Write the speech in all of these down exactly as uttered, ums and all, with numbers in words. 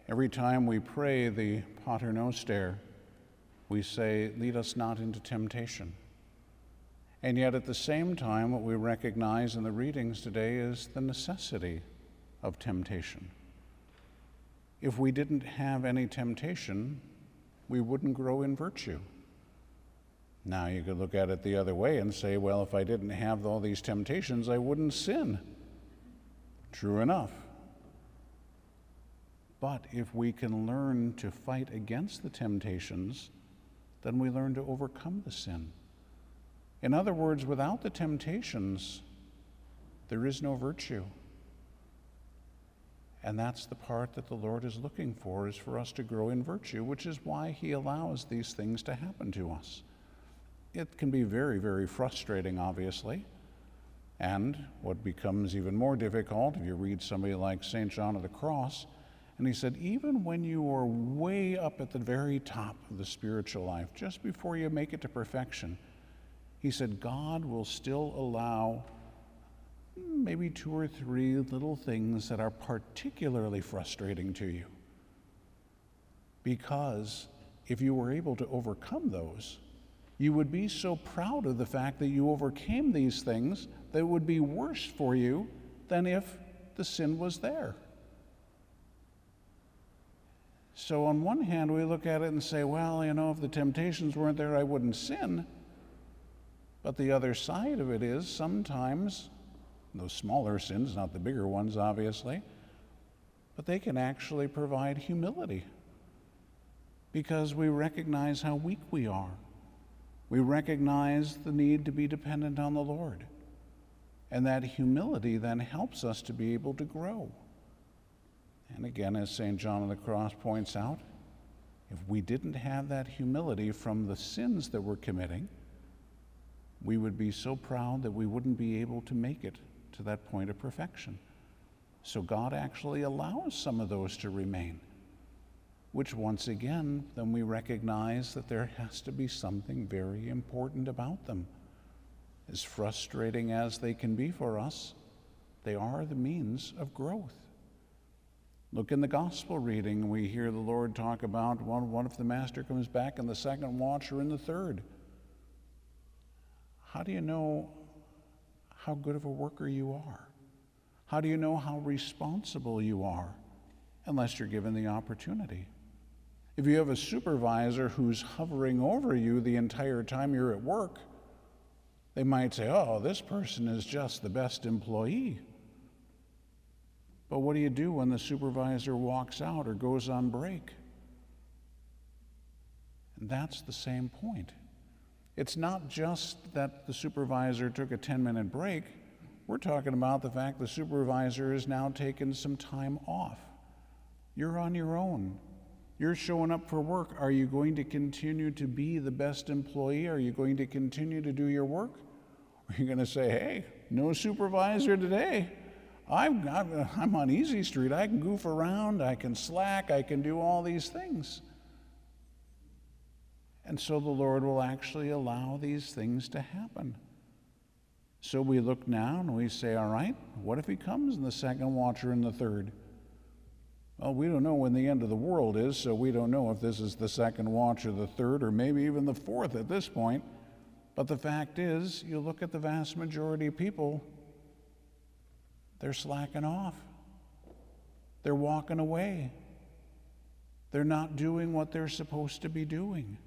Every time we pray the Pater Noster, we say, lead us not into temptation. And yet at the same time, what we recognize in the readings today is the necessity of temptation. If we didn't have any temptation, we wouldn't grow in virtue. Now you could look at it the other way and say, well, if I didn't have all these temptations, I wouldn't sin. True enough. But if we can learn to fight against the temptations, then we learn to overcome the sin. In other words, without the temptations, there is no virtue. And that's the part that the Lord is looking for, is for us to grow in virtue, which is why he allows these things to happen to us. It can be very, very frustrating, obviously. And what becomes even more difficult, if you read somebody like Saint John of the Cross, and he said, even when you are way up at the very top of the spiritual life, just before you make it to perfection, he said, God will still allow maybe two or three little things that are particularly frustrating to you. Because if you were able to overcome those, you would be so proud of the fact that you overcame these things that it would be worse for you than if the sin was there. So on one hand, we look at it and say, well, you know, if the temptations weren't there, I wouldn't sin. But the other side of it is sometimes those smaller sins, not the bigger ones, obviously, but they can actually provide humility because we recognize how weak we are. We recognize the need to be dependent on the Lord. And that humility then helps us to be able to grow. And again, as Saint John of the Cross points out, if we didn't have that humility from the sins that we're committing, we would be so proud that we wouldn't be able to make it to that point of perfection. So God actually allows some of those to remain, which once again, then we recognize that there has to be something very important about them. As frustrating as they can be for us, they are the means of growth. Look in the gospel reading, we hear the Lord talk about, well, what if the master comes back in the second watch or in the third? How do you know how good of a worker you are? How do you know how responsible you are unless you're given the opportunity? If you have a supervisor who's hovering over you the entire time you're at work, they might say, oh, this person is just the best employee. But what do you do when the supervisor walks out or goes on break? And that's the same point. It's not just that the supervisor took a ten-minute break. We're talking about the fact the supervisor has now taken some time off. You're on your own. You're showing up for work. Are you going to continue to be the best employee? Are you going to continue to do your work? Or are you going to say, hey, no supervisor today? I'm, I'm, I'm on easy street. I can goof around. I can slack. I can do all these things. And so the Lord will actually allow these things to happen. So we look now and we say, all right, what if he comes in the second watch or in the third? Well, we don't know when the end of the world is, so we don't know if this is the second watch or the third or maybe even the fourth at this point. But the fact is, you look at the vast majority of people, they're slacking off. They're walking away. They're not doing what they're supposed to be doing.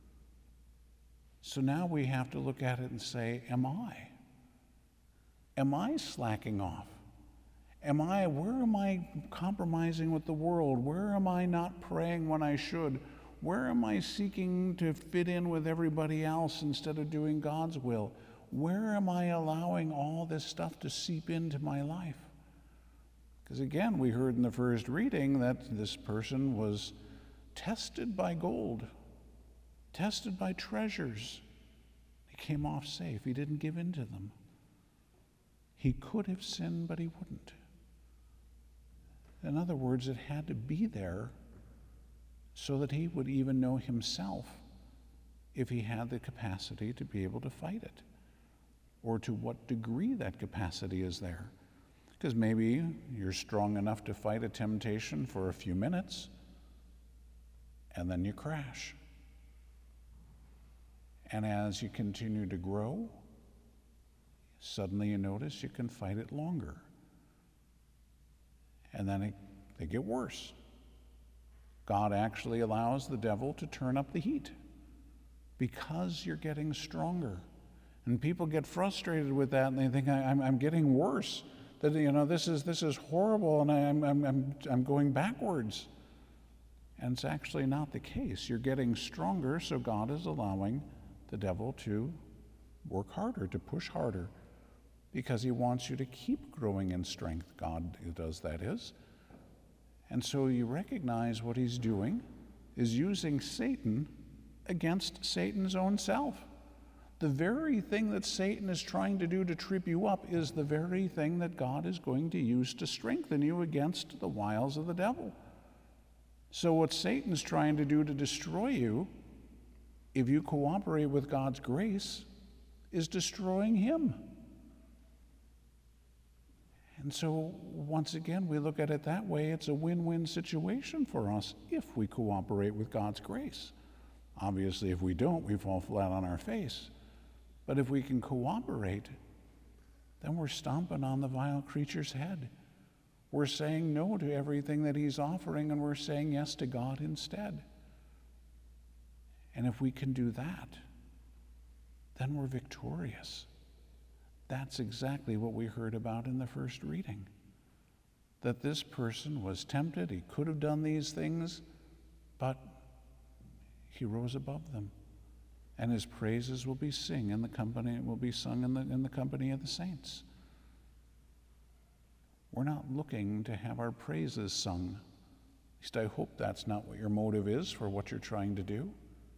So now we have to look at it and say, am I? Am I slacking off? Am I, where am I compromising with the world? Where am I not praying when I should? Where am I seeking to fit in with everybody else instead of doing God's will? Where am I allowing all this stuff to seep into my life? Because again, we heard in the first reading that this person was tested by gold, tested by treasures. He came off safe. He didn't give in to them. He could have sinned, but he wouldn't. In other words, it had to be there so that he would even know himself if he had the capacity to be able to fight it, or to what degree that capacity is there. Because maybe you're strong enough to fight a temptation for a few minutes, and then you crash. And as you continue to grow, suddenly you notice you can fight it longer. And then it, they get worse. God actually allows the devil to turn up the heat because you're getting stronger. And people get frustrated with that, and they think, I, I'm, I'm getting worse. That, you know, this is, this is horrible, and I'm, I'm, I'm, I'm going backwards. And it's actually not the case. You're getting stronger, so God is allowing the devil to work harder, to push harder, because he wants you to keep growing in strength. God does, that is. And so you recognize what he's doing is using Satan against Satan's own self. The very thing that Satan is trying to do to trip you up is the very thing that God is going to use to strengthen you against the wiles of the devil. So what Satan's trying to do to destroy you, if you cooperate with God's grace, is destroying him. And so, once again, we look at it that way. It's a win-win situation for us if we cooperate with God's grace. Obviously, if we don't, we fall flat on our face. But if we can cooperate, then we're stomping on the vile creature's head. We're saying no to everything that he's offering, and we're saying yes to God instead. And if we can do that, then we're victorious. That's exactly what we heard about in the first reading. That this person was tempted, he could have done these things, but he rose above them. And his praises will be sing in the company, will be sung in the, in the company of the saints. We're not looking to have our praises sung. At least I hope that's not what your motive is for what you're trying to do.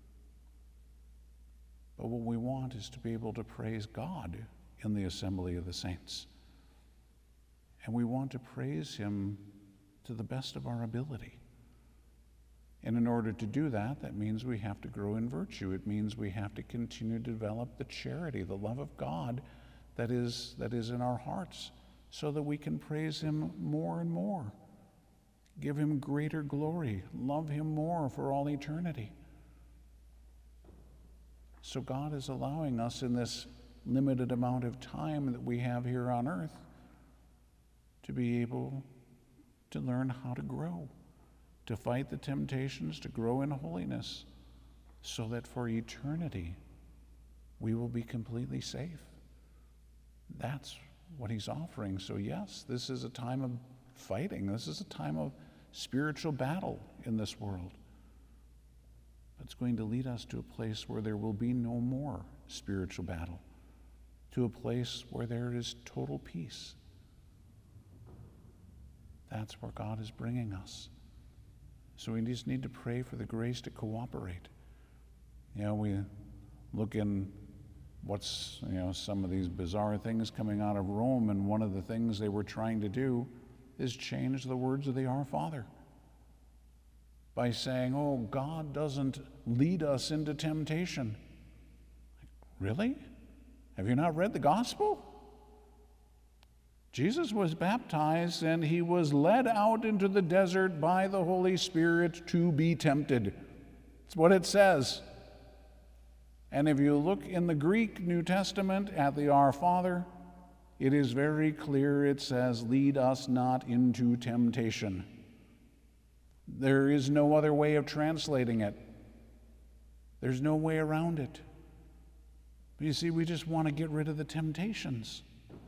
But what we want is to be able to praise God in the assembly of the saints. And we want to praise him to the best of our ability. And in order to do that, that means we have to grow in virtue. It means we have to continue to develop the charity, the love of God that is, that is in our hearts, so that we can praise him more and more, give him greater glory, love him more for all eternity. So God is allowing us in this limited amount of time that we have here on earth to be able to learn how to grow, to fight the temptations, to grow in holiness, so that for eternity we will be completely safe. That's what he's offering. So yes, this is a time of fighting. This is a time of spiritual battle in this world. It's going to lead us to a place where there will be no more spiritual battle, to a place where there is total peace. That's where God is bringing us. So we just need to pray for the grace to cooperate. You know, we look in what's, you know, some of these bizarre things coming out of Rome, and one of the things they were trying to do is change the words of the Our Father by saying, oh, God doesn't lead us into temptation. Really? Have you not read the gospel? Jesus was baptized and he was led out into the desert by the Holy Spirit to be tempted. That's what it says. And if you look in the Greek New Testament at the Our Father, it is very clear. It says, lead us not into temptation. There is no other way of translating it. There's no way around it. But you see, we just want to get rid of the temptations.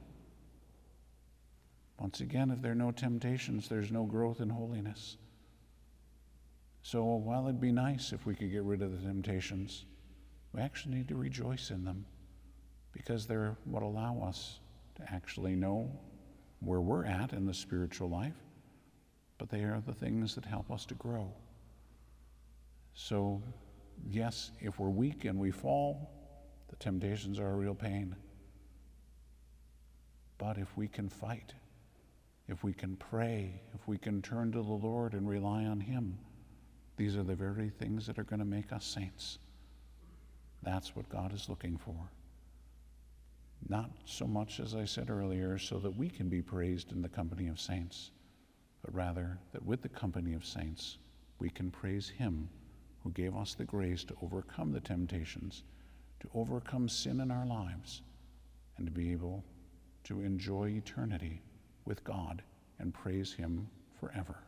Once again, if there are no temptations, there's no growth in holiness. So while it'd be nice if we could get rid of the temptations, we actually need to rejoice in them, because they're what allow us to actually know where we're at in the spiritual life, but they are the things that help us to grow. So yes, if we're weak and we fall, the temptations are a real pain. But if we can fight, if we can pray, if we can turn to the Lord and rely on him, these are the very things that are going to make us saints. That's what God is looking for. not so much, as I said earlier, so that we can be praised in the company of saints, but rather that with the company of saints, we can praise him who gave us the grace to overcome the temptations, to overcome sin in our lives, and to be able to enjoy eternity with God and praise him forever.